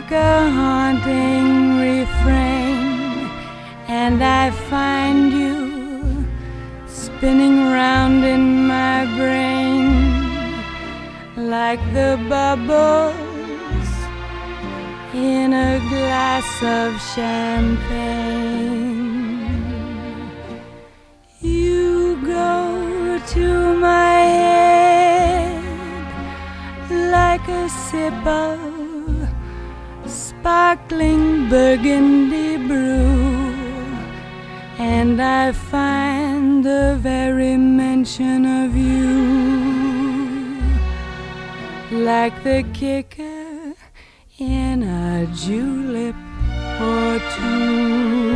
like a haunting refrain, and I find you spinning round in my brain like the bubbles in a glass of champagne. You go to my head like a sip of sparkling burgundy brew, and I find the very mention of you like the kicker in a julep or two.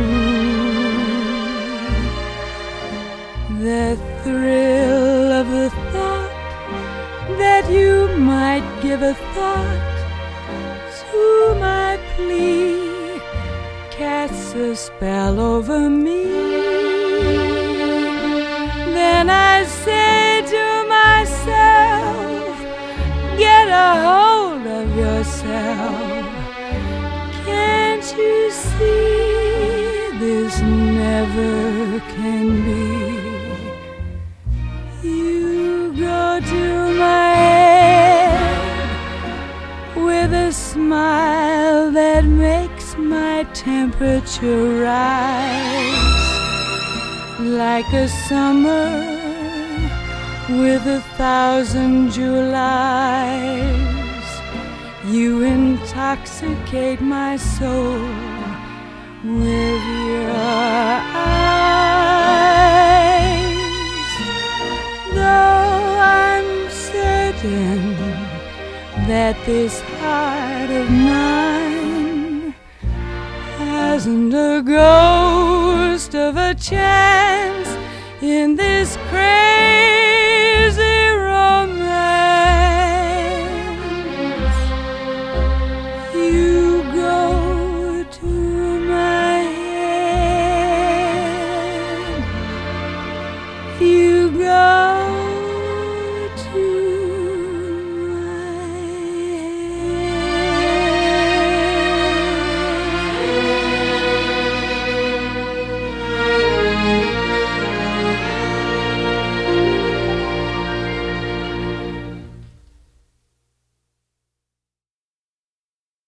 The thrill of the thought that you might give a thought to my plea casts a spell over me. Then I say to myself, get a hold of yourself. Can't you see this never can be? You go to my head with a smile that makes my temperature rise like a summer with 1,000 Julys. You intoxicate my soul with your eyes. Though I'm certain that this heart of mine hasn't a ghost of a chance in this crazy